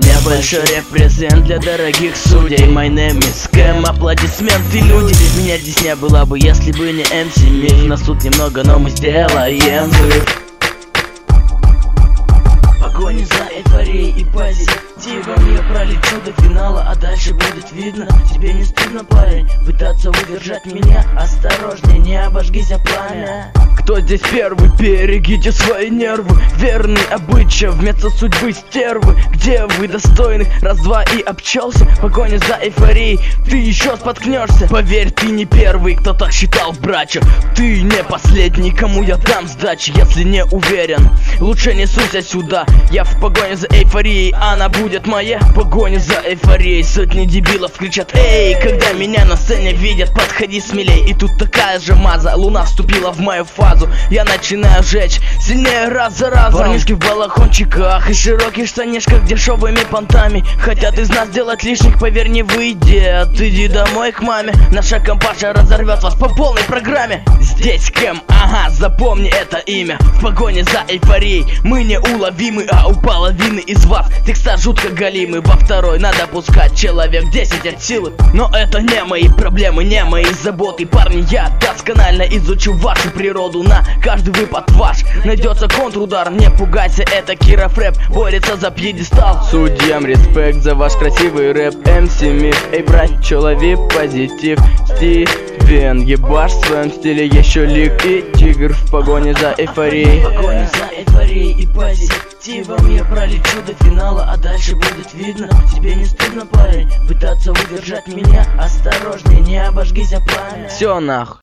Небольшой репрезент для дорогих судей. My name is Cam, аплодисменты, люди. Меня здесь не было бы, если бы не MC Миф. Нас тут немного, но мы сделаем взрыв. Погони за эйфорией и позитивом. Я пролечу до финала, а дальше будет видно. Тебе не стыдно, парень, пытаться удержать меня? Осторожнее, не обожгись о пламя. Кто здесь первый? Берегите свои нервы. Верный обычай вместо судьбы стервы. Где вы, достойных? Раз-два и обчелся. Погоня за эйфорией, ты еще споткнешься. Поверь, ты не первый, кто так считал, братья. Ты не последний, кому я дам сдачи. Если не уверен, лучше не суйся сюда. Я в погоне за эйфорией, она будет моя. Погоня за эйфорией, сотни дебилов кричат: эй, когда меня на сцене видят, подходи смелей. И тут такая же маза, луна вступила в мою фазу. Я начинаю жечь сильнее раз за разом. Парнишки в балахончиках и широких штанишках дешевыми понтами хотят из нас делать лишних, поверь, не выйдет. Иди домой к маме, наша компаша разорвет вас по полной программе. Здесь Кэм, ага, запомни это имя. В погоне за эйфорией мы неуловимы, а у половины из вас текста жутко галимы. Во второй надо пускать человек 10 от силы. Но это не мои проблемы, не мои заботы. Парни, я досконально изучу вашу природу. На каждый выпад ваш найдется контрудар. Не пугайся, это Киров рэп, борется за пьедестал. Судьям респект за ваш красивый рэп. MC Миф, эй, брат, чё, лови позитив. Стивен, ебашь в своем стиле еще лик и тигр. В погоне за эйфорией. В погоне за эйфорией и позитивом. Я пролечу до финала, а дальше будет видно. Тебе не стыдно, парень, пытаться удержать меня? Осторожнее, не обожгись о пламя. Все нахуй.